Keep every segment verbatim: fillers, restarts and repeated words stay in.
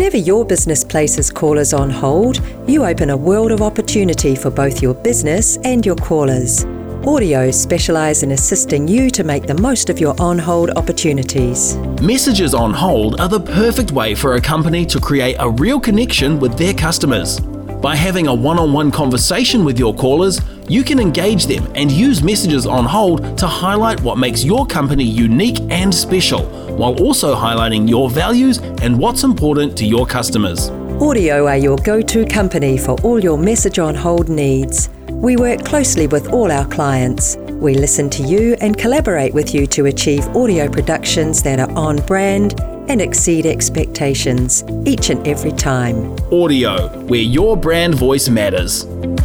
Whenever your business places callers on hold, you open a world of opportunity for both your business and your callers. Audio specialise in assisting you to make the most of your on-hold opportunities. Messages on hold are the perfect way for a company to create a real connection with their customers. By having a one-on-one conversation with your callers, you can engage them and use messages on hold to highlight what makes your company unique and special, while also highlighting your values and what's important to your customers. Audio are your go-to company for all your message on hold needs. We work closely with all our clients. We listen to you and collaborate with you to achieve audio productions that are on brand and exceed expectations each and every time. Audio, where your brand voice matters.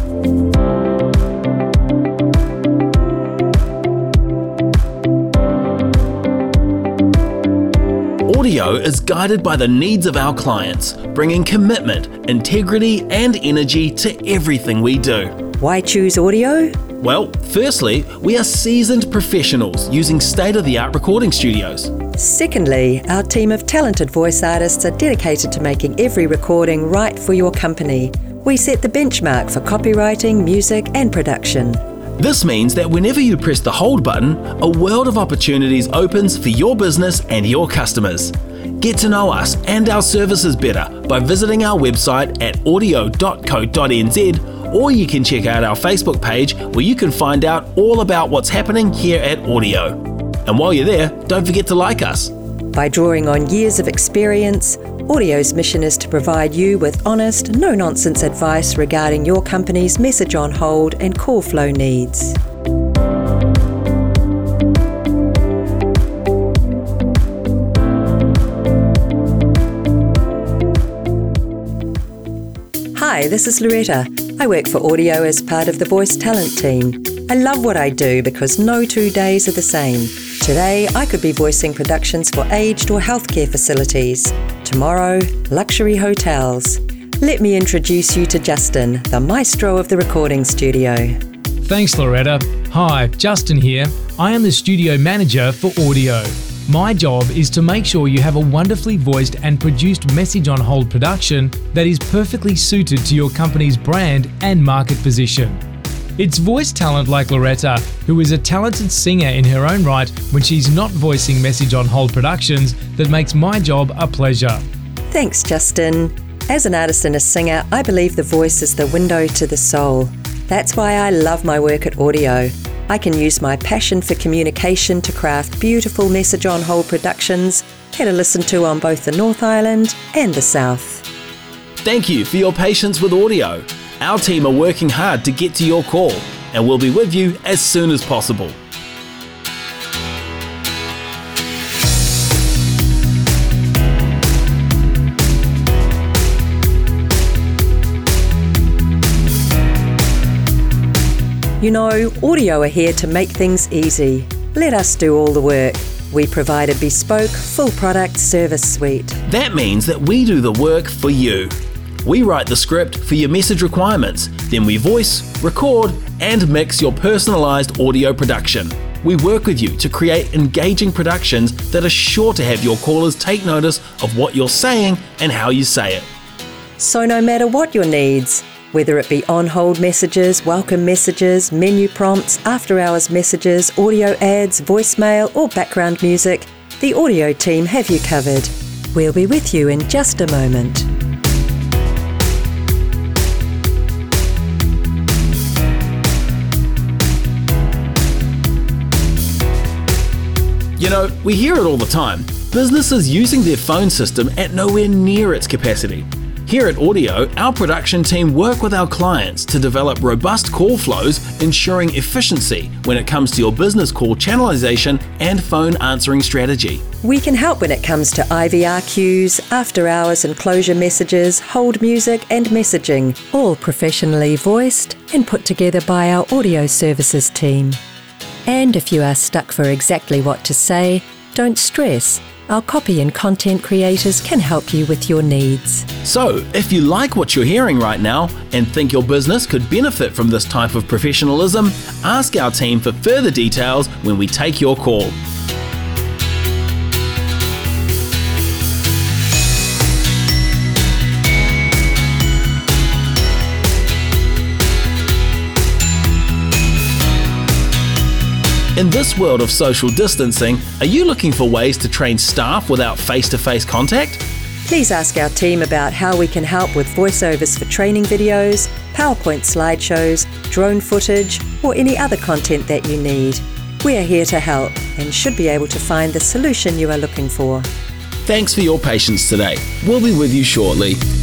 Audio is guided by the needs of our clients, bringing commitment, integrity, and energy to everything we do. Why choose audio? Well, firstly, we are seasoned professionals using state-of-the-art recording studios. Secondly, our team of talented voice artists are dedicated to making every recording right for your company. We set the benchmark for copywriting, music, and production. This means that whenever you press the hold button, a world of opportunities opens for your business and your customers. Get to know us and our services better by visiting our website at audio dot co dot n z, or you can check out our Facebook page where you can find out all about what's happening here at Audio. And while you're there, don't forget to like us. By drawing on years of experience, Audio's mission is to provide you with honest, no-nonsense advice regarding your company's message on hold and call flow needs. Hi, this is Loretta. I work for Audio as part of the Voice Talent team. I love what I do because no two days are the same. Today, I could be voicing productions for aged or healthcare facilities. Tomorrow, luxury hotels. Let me introduce you to Justin, the maestro of the recording studio. Thanks, Loretta. Hi, Justin here. I am the studio manager for Audio. My job is to make sure you have a wonderfully voiced and produced message on hold production that is perfectly suited to your company's brand and market position. It's voice talent like Loretta, who is a talented singer in her own right when she's not voicing message on hold productions, that makes my job a pleasure. Thanks, Justin. As an artist and a singer, I believe the voice is the window to the soul. That's why I love my work at Audio. I can use my passion for communication to craft beautiful message on hold productions that are listened to on both the North Island and the South. Thank you for your patience with Audio. Our team are working hard to get to your call, and we'll be with you as soon as possible. You know, Audio are here to make things easy. Let us do all the work. We provide a bespoke, full product service suite. That means that we do the work for you. We write the script for your message requirements, then we voice, record, and mix your personalised audio production. We work with you to create engaging productions that are sure to have your callers take notice of what you're saying and how you say it. So no matter what your needs, whether it be on-hold messages, welcome messages, menu prompts, after-hours messages, audio ads, voicemail, or background music, the Audio team have you covered. We'll be with you in just a moment. You know, we hear it all the time. Businesses using their phone system at nowhere near its capacity. Here at Audio, our production team work with our clients to develop robust call flows, ensuring efficiency when it comes to your business call channelization and phone answering strategy. We can help when it comes to I V R queues, after-hours and closure messages, hold music and messaging, all professionally voiced and put together by our Audio services team. And if you are stuck for exactly what to say, don't stress. Our copy and content creators can help you with your needs. So, if you like what you're hearing right now and think your business could benefit from this type of professionalism, ask our team for further details when we take your call. In this world of social distancing, are you looking for ways to train staff without face-to-face contact? Please ask our team about how we can help with voiceovers for training videos, PowerPoint slideshows, drone footage, or any other content that you need. We are here to help and should be able to find the solution you are looking for. Thanks for your patience today. We'll be with you shortly.